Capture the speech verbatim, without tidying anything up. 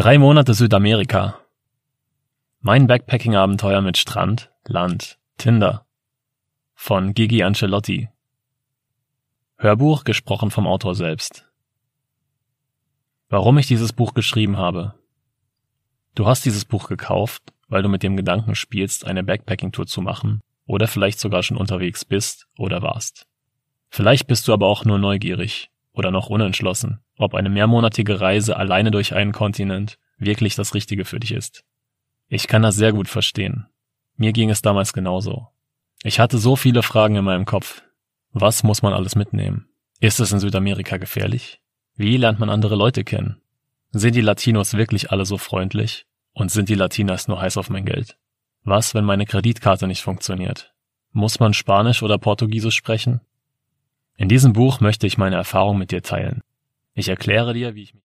Drei Monate Südamerika. Mein Backpacking-Abenteuer mit Strand, Land, Tinder. Von Gigi Ancelotti. Hörbuch gesprochen vom Autor selbst. Warum ich dieses Buch geschrieben habe. Du hast dieses Buch gekauft, weil du mit dem Gedanken spielst, eine Backpacking-Tour zu machen oder vielleicht sogar schon unterwegs bist oder warst. Vielleicht bist du aber auch nur neugierig oder noch unentschlossen, ob eine mehrmonatige Reise alleine durch einen Kontinent wirklich das Richtige für dich ist. Ich kann das sehr gut verstehen. Mir ging es damals genauso. Ich hatte so viele Fragen in meinem Kopf. Was muss man alles mitnehmen? Ist es in Südamerika gefährlich? Wie lernt man andere Leute kennen? Sind die Latinos wirklich alle so freundlich? Und sind die Latinas nur heiß auf mein Geld? Was, wenn meine Kreditkarte nicht funktioniert? Muss man Spanisch oder Portugiesisch sprechen? In diesem Buch möchte ich meine Erfahrung mit dir teilen. Ich erkläre dir, wie ich mich